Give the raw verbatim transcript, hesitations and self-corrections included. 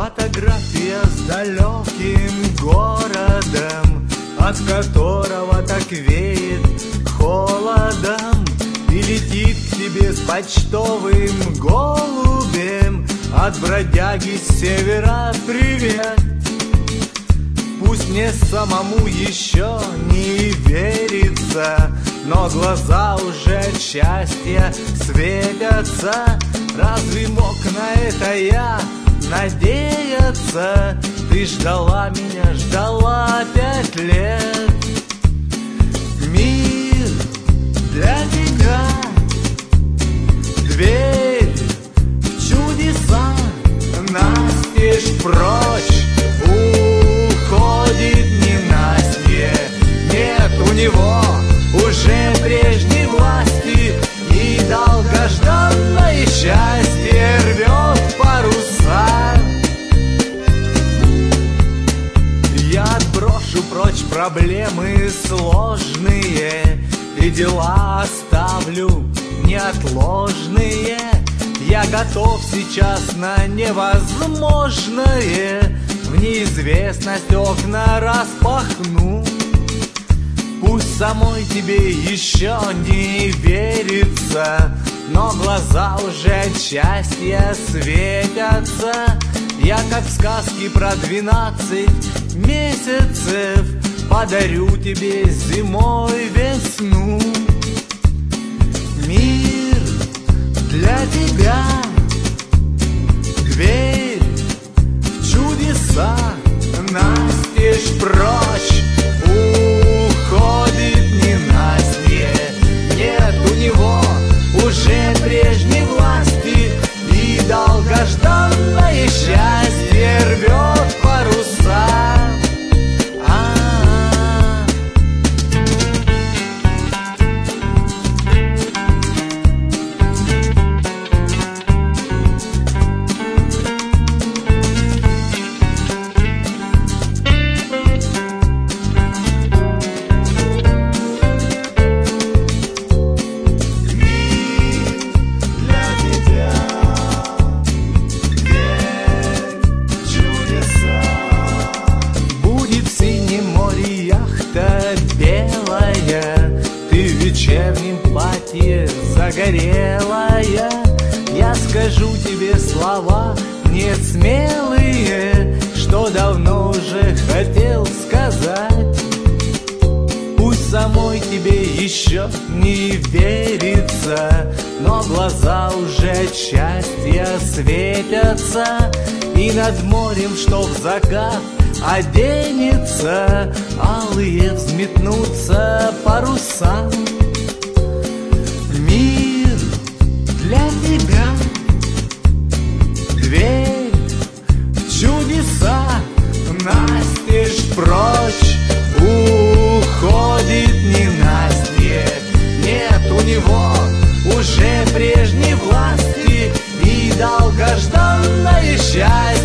Фотография с далеким городом, от которого так веет холодом, и летит к тебе с почтовым голубем от бродяги с севера привет. Пусть мне самому еще не верится, но глаза уже от счастья светятся. Разве мог на это я надеяться? Ты ждала меня, ждала пять лет. Мир для тебя, дверь в чудеса настежь прочь. Уходит ненастье, нет у него уже прежней власти, и долгожданное счастье рвет паруса. Я отброшу прочь проблемы сложные, и дела оставлю неотложные. Я готов сейчас на невозможное, в неизвестность окна распахну. Пусть самой тебе еще не верится, но глаза уже от счастья светятся. Я, как в сказке про двенадцать месяцев, подарю тебе зимой весну. Мир для тебя, дверь в чудеса настежь прочь. Уходит ненастье, нет у него уже прежней власти, и долгожданное счастье рвет паруса. Загорелая, я скажу тебе слова несмелые, что давно уже хотел сказать. Пусть самой тебе еще не верится, но глаза уже от счастья светятся, и над морем, что в закат оденется, алые взметнутся паруса. Мир для тебя, дверь в чудеса настежь прочь. Уходит ненастье, нет у него уже прежней власти, и долгожданное счастье